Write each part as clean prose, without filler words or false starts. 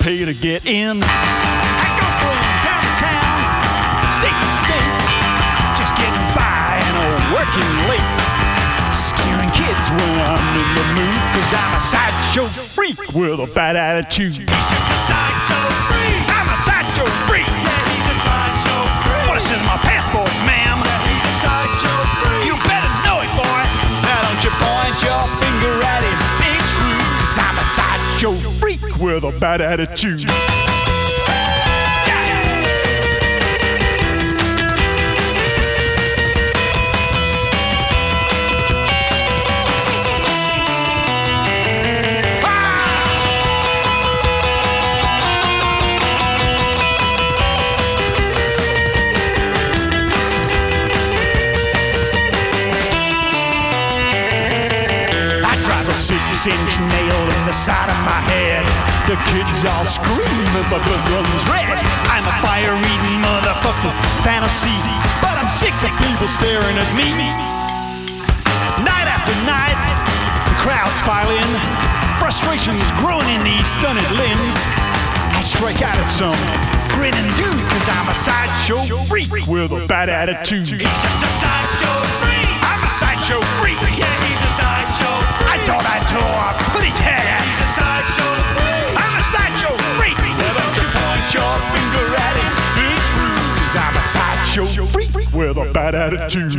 pay to get in. I go from town to town, state to state, just getting by and working late. Scaring kids when I'm in the mood, 'cause I'm a sideshow freak with a bad attitude. He's just a sideshow freak. I'm a sideshow freak. Yeah, he's a sideshow freak. Well, this is my passport, ma'am. Yeah, he's a sideshow freak. You better know it, boy. Now don't you point your finger at him. It's rude, 'cause I'm a sideshow freak with a bad attitude. Six-inch nail in the side of my head. The kids all scream, but the gun's red. I'm a fire-eating motherfucking fantasy, but I'm sick of people staring at me. Night after night, the crowds file in. Frustration's growing in these stunted limbs. I strike out at some grinning dude, 'cause I'm a sideshow freak with a bad attitude. He's just a sideshow freak. I'm a sideshow freak. Yeah, he's a sideshow freak. I thought I tore a pretty hair. He's a sideshow freak. I'm a sideshow freak. Yeah, don't you point your finger at him. It's rude, 'cause I'm a sideshow freak with a bad attitude.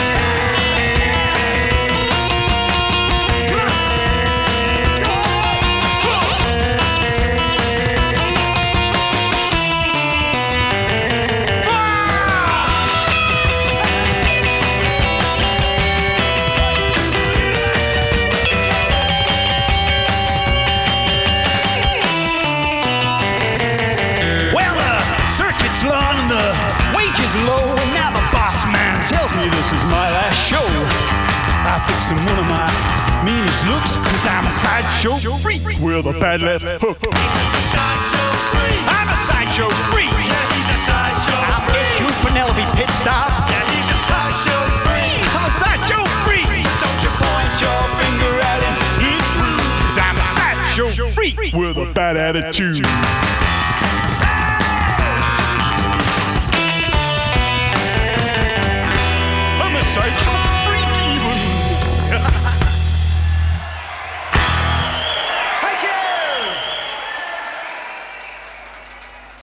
Low, and now the boss man tells me this is my last show. I fix him one of my meanest looks, 'cause I'm a sideshow freak with a bad left hook. He's just a sideshow freak. I'm a sideshow freak. Yeah, he's a sideshow I'll freak. get you Penelope pit stop. Yeah, he's a sideshow freak. I'm a sideshow freak. Don't you point your finger at him. It's rude, 'cause I'm a sideshow freak with a bad attitude.